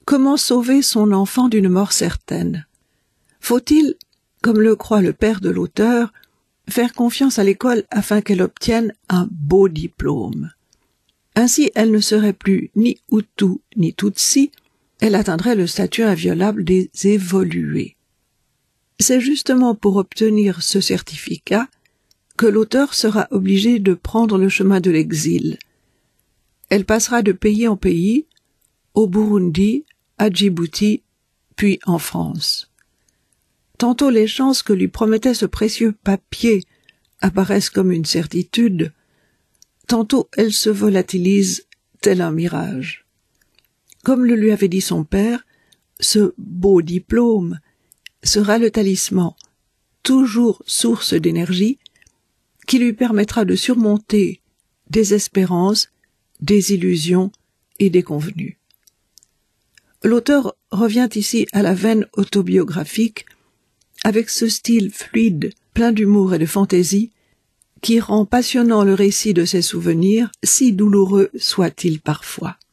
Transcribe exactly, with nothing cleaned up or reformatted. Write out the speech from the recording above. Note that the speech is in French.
Comment sauver son enfant d'une mort certaine? Faut-il, comme le croit le père de l'auteur, faire confiance à l'école afin qu'elle obtienne un beau diplôme? Ainsi, elle ne serait plus ni Hutu ni Tutsi, elle atteindrait le statut inviolable des évolués. C'est justement pour obtenir ce certificat que l'auteur sera obligé de prendre le chemin de l'exil. Elle passera de pays en pays, au Burundi, à Djibouti, puis en France. Tantôt les chances que lui promettait ce précieux papier apparaissent comme une certitude, tantôt elles se volatilisent tel un mirage. Comme le lui avait dit son père, ce beau diplôme sera le talisman, toujours source d'énergie, qui lui permettra de surmonter des espérances, des illusions et des convenus. L'auteur revient ici à la veine autobiographique avec ce style fluide, plein d'humour et de fantaisie, qui rend passionnant le récit de ses souvenirs, si douloureux soient-ils parfois.